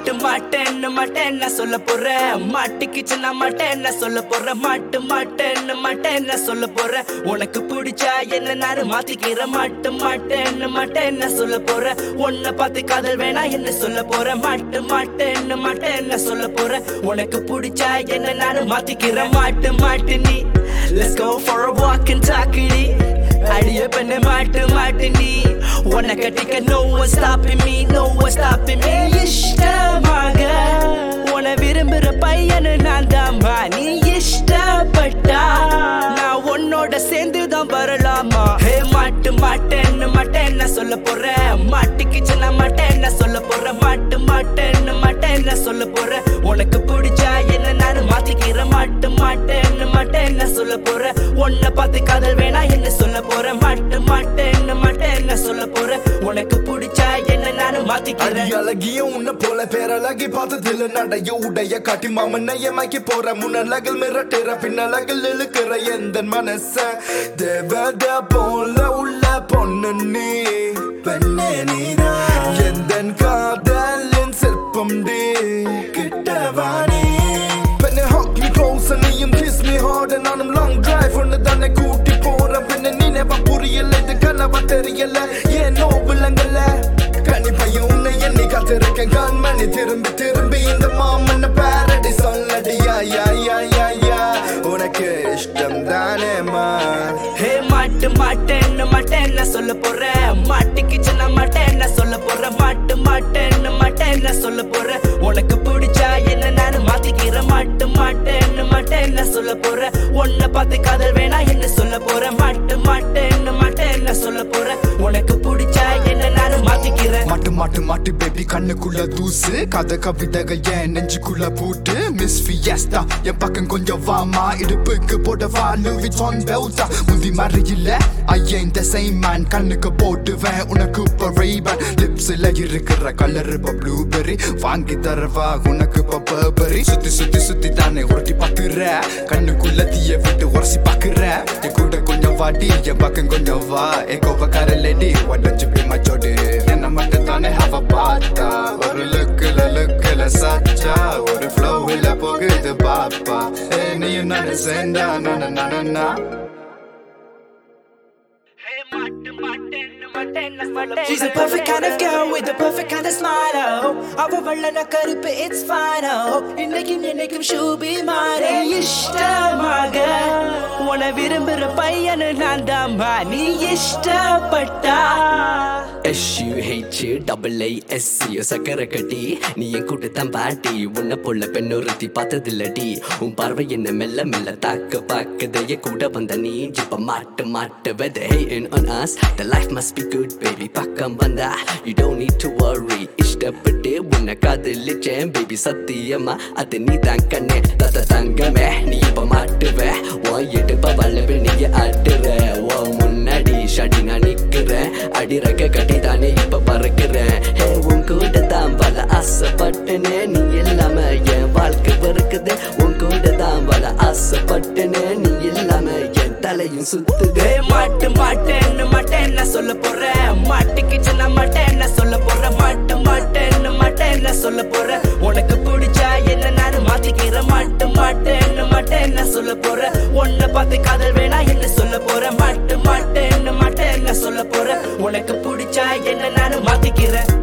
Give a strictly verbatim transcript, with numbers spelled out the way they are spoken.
மாட்டு மாட்டேன்னு மாட்டேன்னு சொல்ல போறேன் மாட்டுக்குச்சுன்னா மாட்டேன்னு சொல்ல போறேன் மாட்டு மாட்டேன்னு மாட்டேன்னு சொல்ல போறேன் உனக்கு பிடிச்சா என்ன நானு மாத்திக்கிறேன் மாட்டு மாட்டேன்னு மாட்டேன்னு சொல்ல போறேன் உன்னை பார்த்து காதல் வேணா என்ன சொல்ல போறேன் மாட்டு மாட்டேன்னு மாட்டேன்னு சொல்ல போறேன் உனக்கு பிடிச்சா என்ன நானு மாத்திக்கிறேன் மாட்டு மாட்டு நீ Let's go for a walk and talk it அடிய பண்ண மாட்டு மாட்டு நீ உன்னை கட்டிக்க no one stopping me no one stopping me இஷ்டமாக உன்னை விரும்புற பையனு நான் தான்மா நீ இஷ்டப்பட்டா நான் உன்னோட சேர்ந்துதான் வரலாமா ஹே மாட்டு மாட்டேன்னு மாட்டேன்னு சொல்ல போறேன் மாட்டுக்குச்சுன்னா மாட்டேன்னு சொல்ல போறேன் மாட்டு மாட்டேன்னு மாட்டேன்னு சொல்ல போறேன் உனக்கு பிடிச்சா என்ன நானு மாத்திக்கிறேன் மாட்டு மாட்டேன்னு மாட்டேன்னு சொல்ல போறேன் உன்னை பார்த்து காதல் வேணா என்ன சொல்ல போறேன் மாட்டு மாட்டேன்னு மாட்டேன்னு சொல்ல போறேன் உனக்கு பிடிச்சா என்ன நானு மாத்திக்கிறேன் அழகியும் உன்னை போல பேரழகி பார்த்ததில்ல நடைய உடைய காட்டி மாமன்னைய மாக்கி போற முன்னழகில் மிரட்டுற பின்னழகில் இழுக்கிற எந்த மனச தேவத போல உள்ள பொண்ணு நீ பெண்ணே நீதான் எந்த காதலின் சிற்பம் டே கிட்டவானே பெண்ணே hug me close and நீயும் kiss me hard and நானும் long drive ஒன்னு தானே கூட்டி போற பெண்ணே நீனேவா புரியல இது கனவா தெரியல ஏனோ விளங்கல கனிப்பையும் உன்னை எண்ணி காத்திருக்கேன் கண்மணி திரும்பி திரும்பி இந்த மாமன்ன பாரடி சொல்லடியா யா யா யா யா உனக்கு இஷ்டம் தானேமா ஹே மாட்டு மாட்டேன்னு மாட்டேன்னு சொல்ல போறேன் மாட்டுக்குச்சுன்னா மாட்டேன்னு சொல்ல போறேன் மாட்டு மாட்டேன்னு மாட்டேன்னு சொல்ல போறேன் உனக்கு பிடிச்சா என்ன நானு மாத்திக்கிறேன் மாட்டு மாட்டேன்னு மாட்டேன்னு சொல்ல போறேன் உன்னை பார்த்து காதல் வேணா என்ன சொல்ல போறேன் மாட்டு மாட்டேன்னு மாட்டேன்னு சொல்ல போறேன் உனக்கு பிடிச்சா என்ன நானு மாத்திக்கிறேன் மாட்டு மாட்டு மாட்டு பேபி கண்ணுக்குள்ள தூசு கதை கவிதைகள் ஏன் நெஞ்சுக்குள்ள பூட்டு மிஸ் ஃபியஸ்டா என் பக்கம் கொஞ்சம் வாமா இடுப்புக்கு போடவா லூவி வான் பெல்டா முந்தி மாதிரி இல்ல I ain't the same man கண்ணுக்கு போட்டுவேன் உனக்கு இப்ப Ray-Ban லிப்ஸ்ல இருக்கிற கலர் இப்ப ப்ளூபெரி வாங்கி தரவா உனக்கு இப்ப பர்பரி சுத்தி சுத்தி சுத்தி தானே உருட்டி பாக்குற கண்ணுக்குள்ள தீய விட்டு உரசி பாக்குற என் கூட கொஞ்சம் வாடி என் பக்கம் கொஞ்சம் வா என் கோபக்கார லேடி வடஞ்சு போய் மச்சோடு என்ன மட்டும் தானே அவ பார்த்தா ஒரு லுக்குல லுக்குல சச்சா ஒரு ஃப்ளோவில் போகுது பாப்பா ஏ நீயும் நானு சேர்ந்தா நான நானா She's a perfect kind of girl with a perfect kind of smile. Oh, அவ வள்ளன கருப்பு it's fine. Oh, இன்னைக்கும் என்னைக்கும் ஷூபி மாறே இஷ்டமாக உன்னை விரும்புற பையனு நான் தான்மா நீ இஷ்டப்பட்டா S U H double A S C சக்கர கட்டி நீ என் கூட்டத்தான் பாட்டி உன்னை போல பெண்ணொருத்தி பார்த்ததில்லடி உன் பார்வை என்ன மெல்ல மெல்ல தாக்க பாக்கதைய கூட வந்த நீ இப்ப மாட்டு மாட்டு weather hating on us the life must be good baby பக்கம் வந்தா you don't need to worry இஷ்டப்பட்டு உன்னை காதலிச்சேன் baby சத்தியமா அது நீ தான் கண்ணே தத தங்கமே நீ இப்ப மாட்டுவ உன் எடுப்ப வல்லவே நீங்க ஆட்டுற உன் முன்னாடி ஷடி நான் நிக்கிறேன் அடிரக்க கட்டி தானே இப்ப பறக்கிறேன் ஹே உன் கூட தான் வள ஆசைப்பட்டனே நீ இல்லாம என் வாழ்க்கை பறக்குது உன் கூட தான் வள ஆசைப்பட்டனே நீ இல்லாம என் தலையும் சுத்துதே மாட்டு மாட்டேன்னு மாட்டேன்னு சொல்ல போறேன் மாட்டுக்குச்சுன்னா மாட்டேன்னு சொல்ல போறேன் மாட்டு மாட்டேன்னு மாட்டேன்னு சொல்ல போறேன் உனக்கு பிடிச்சா என்ன நானு மாத்திக்கிறேன் மாட்டு மாட்டேன்னு மாட்டேன்னு சொல்ல போறேன் உன்னை பார்த்து காதல் வேணா என்ன சொல்ல போறேன் மாட்டு மாட்டேன்னு மாட்டேன்னு சொல்ல போறேன் உனக்கு பிடிச்சா என்ன நானு மாத்திக்கிறேன்